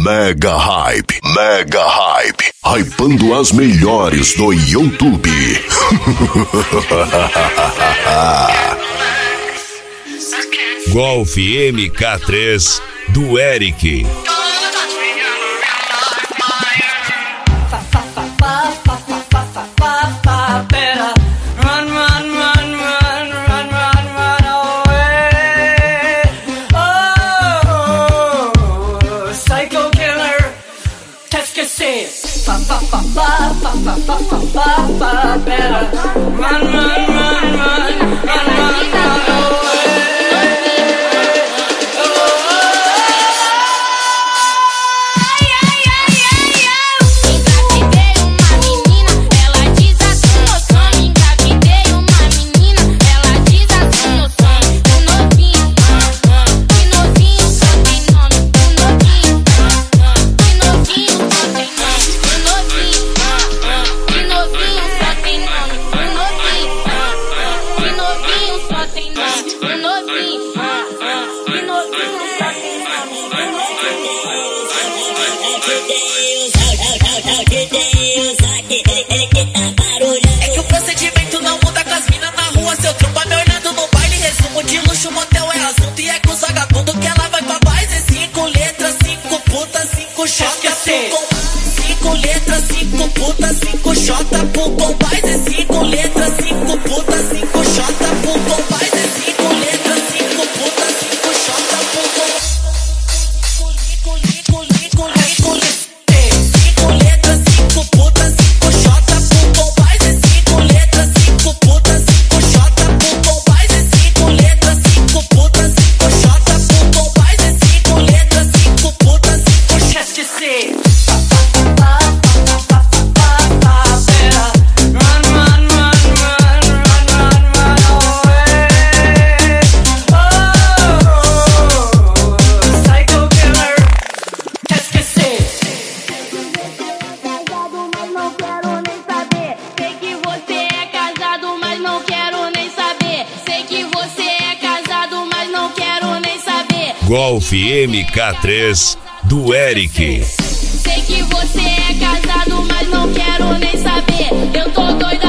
Mega Hype, Mega Hype, hypando as melhores do YouTube. Golf MK3 do Eric. É que o procedimento não muda com as minas na rua. Seu tromba me olhando no baile. Resumo de luxo, motel é assunto. E é com os vagabundos que ela vai pra paz. É 5 letras, 5 putas, 5 xota pro combate. 5 letras, 5 putas, 5 xota pro combate. É 5 letras, 5 putas, 5 xota pro combate. É 5 letras, 5 putas, 5 xota pro combate. 5 letras, 5 putas, 5 xota pro combate. É 5 letras, 5 putas, 5 xota pro combate. É 5 letras, 5 putas, 5 xota pro combate. É 5 letras, 5 putas, 5 xota. Golf MK3 do Eric. Sei que você é casado, mas não quero nem saber. Eu tô doida.